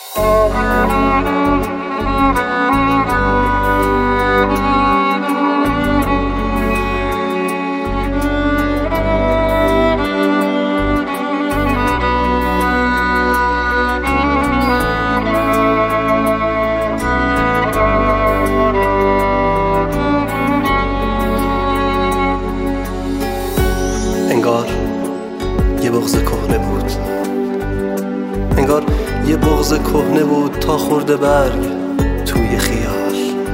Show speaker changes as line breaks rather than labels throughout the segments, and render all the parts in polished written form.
انگار یه بغض کهنه بود، انگار یه بغض کهنه بود تا خورده برگ توی خیال.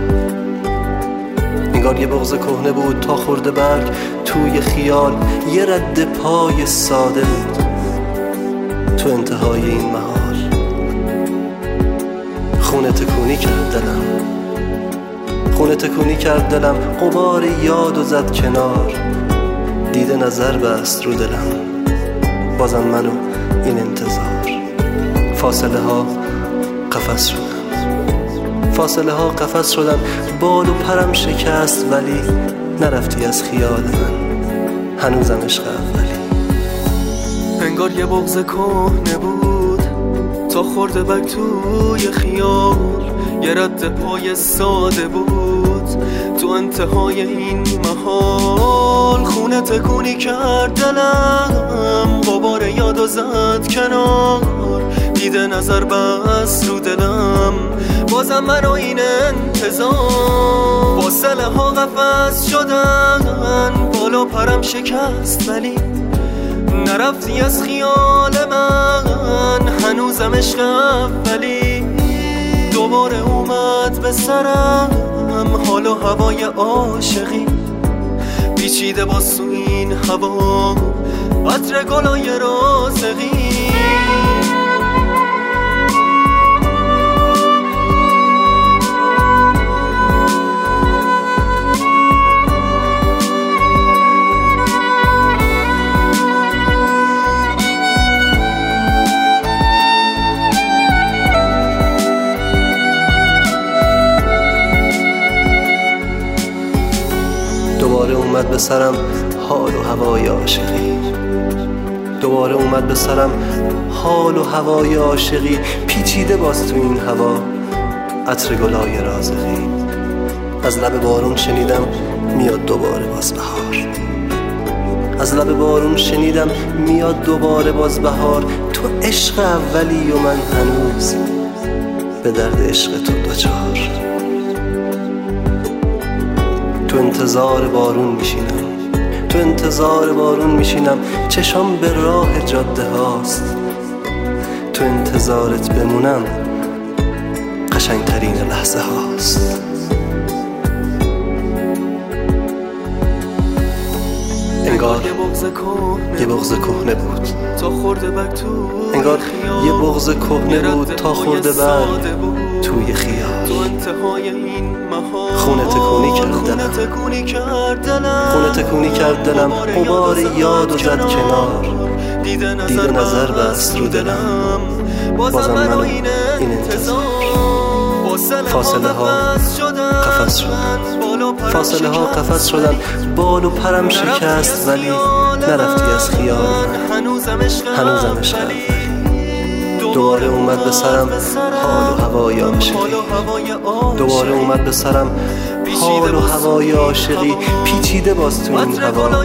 انگار یه بغض کهنه بود تا خورده برگ توی خیال. یه رد پای ساده بود تو انتهای این محال. خونه تکونی کرد دلم، خونه تکونی کرد دلم، غبار یاد و زد کنار. دیده نظر بست رو دلم، بازم منو این انتظار. فاصله ها قفس شدن، فاصله ها قفس شدن. بال و پرم شکست ولی نرفتی از خیال من، هنوزم عشق اولی.
انگار یه بغض کهنه بود تا خورده بک توی خیال. یه رد پای ساده بود تو انتهای این محال. خونه تکونی کرد دلم، غبار یاد و زد کنار. دیده نظر بس رو دلم، بازم منو این انتظار. فاصله ها قفس شدن، بالا پرم شکست ولی نرفتی از خیال من، هنوزم عشق اولی. دوباره اومد به سرم حال و هوای عاشقی، پیچیده باز تو این هوا عطر گلای رازقی.
دوباره اومد به سرم حال و هوای عاشقی، دوباره اومد به سرم حال و هوای عاشقی، پیچیده باز تو این هوا عطر گلای رازقی. از لب بارون شنیدم میاد دوباره باز بهار، از لب بارون شنیدم میاد دوباره باز بهار. تو عشق اولی و من هنوز به درد عشق تو دوچار. تو انتظار بارون میشینم، تو انتظار بارون میشینم، چشام به راه جاده هاست. تو انتظارت بمونم قشنگترین لحظه هاست. انگار یه بغض کهنه بود
تا خورده بک توی
انگار
خیال.
یه بغض کهنه بود تا خورده برگ توی خیال.
تو انتهای این محال.
خونه تکونی کرد دلم، خونه تکونی کرد دلم، غبار یاد و زد کنار. دیده نظر بست رو دلم، بازم منو این انتظار. فاصله ها قفس شدن، فاصله ها قفس شدن. بال و پرم شکست ولی نرفتی از خیال من، هنوزم عشق اولی. دوباره اومد به سرم حال و هوای عاشقی، دوباره اومد به سرم حال و هوای عاشقی، پیچیده باز تو این هوا